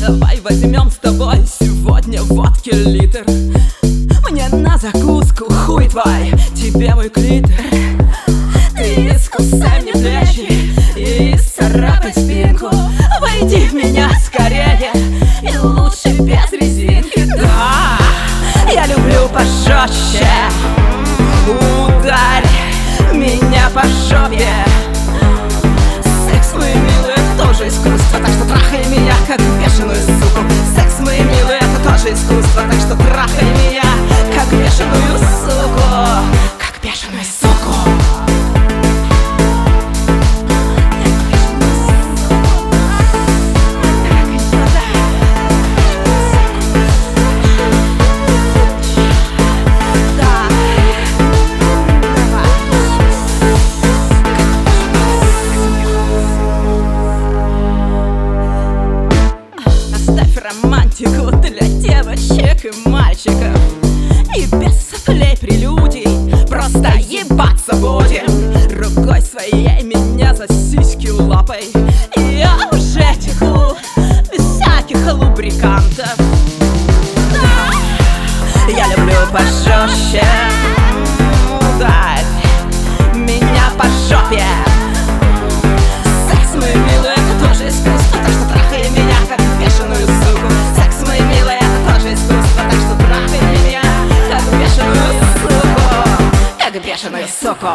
Давай возьмем с тобой сегодня водки литр. Мне на закуску хуй твой, тебе мой клитор. Ты искусай мне плечи и царапай спинку. Войди в меня скорее и лучше без резинки. Да, я люблю пожестче. Ударь меня по жопе. Секс, мой милый, это тоже искусство, так что трахай меня, как бешеную суку. Секс, мой милый, это тоже искусство, так что трахай меня, как бешеную суку. Как бешеную суку. Романтику для девочек и мальчиков, и без соплей прелюдий просто ебаться будем. Рукой своей меня за сиськи лапой, и я уже теку без всяких лубрикантов. Я люблю пожестче. Ударь меня по жопе. Секс, мой милый, это тоже искусство, так что трахай меня, как бешеную суку. Секс, мой милый, это тоже искусство, так что трахай меня, как бешеную суку. Как бешеную суку.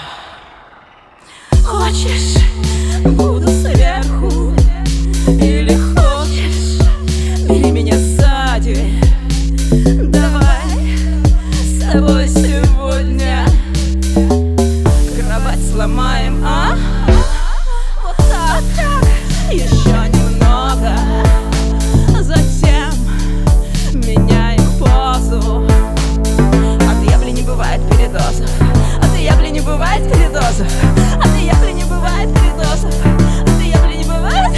Хочешь, буду сверху, или хочешь, бери меня сзади. Давай с тобой сегодня кровать сломаем, а? Вот так, еще немного. Затем меняем позу. От ебли не бывает передозов. От ебли не бывает передозов. От ебли не бывает передозов. От ебли не бывает.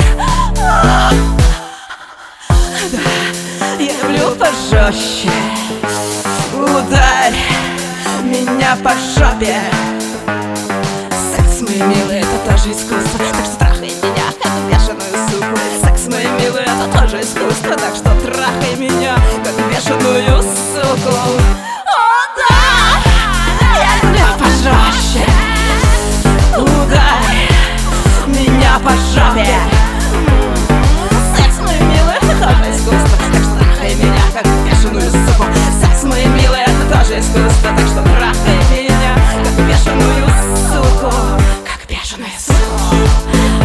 Да, я люблю пожестче. Ударь меня по жопе. Секс, мой милый, это тоже искусство, так что трахай меня, как бешеную суку. Секс, мой милый, это тоже искусство, так что трахай меня, как бешеную суку. О, да! Я люблю пожестче. Ударь меня по жопе. Секс, мой милый, это тоже искусство, так что трахай меня, как бешеную суку. Секс, мой милый, это тоже искусство, так что трахай меня, как бешеную суку. Как бешеную суку.